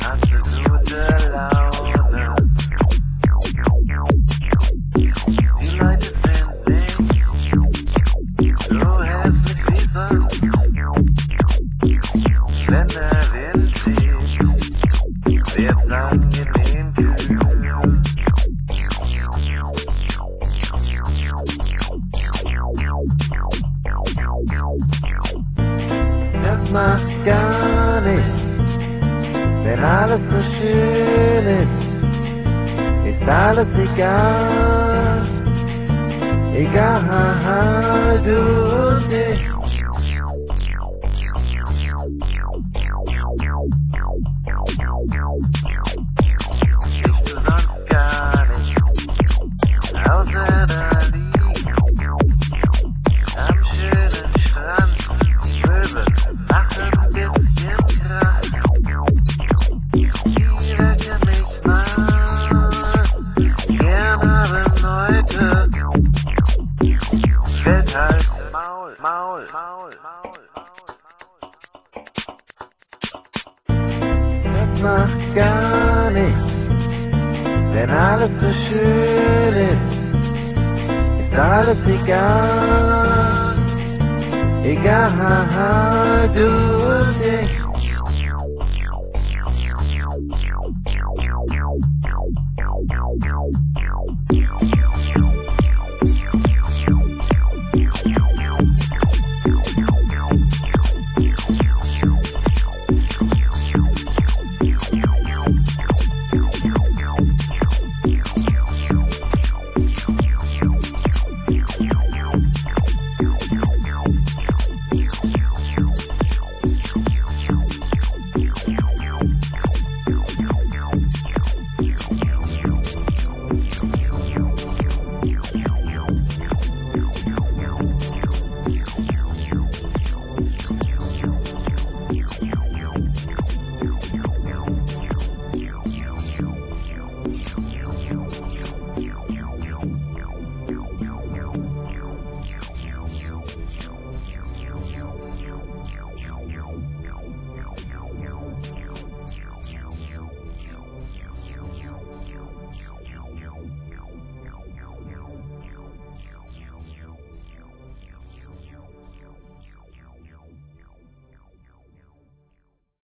Hast du gute Laune? Die Leute sind nicht so hässlich wie sonst. Wenn der Wind zieht, wird's angenehm kühl. Das macht gar nichts, wenn alles so schön ist alles egal. Egal, du und ich. Siehst du sonst gar nicht, außer da liegen am schönen Strand. Möwe machen ein bisschen Krach. Die wecken mich mal gern haben heute. Fällt halt Maul, Maul, Maul, Maul, Maul. Das macht gar nichts, wenn alles so schön ist alles egal. Egal, du und ich.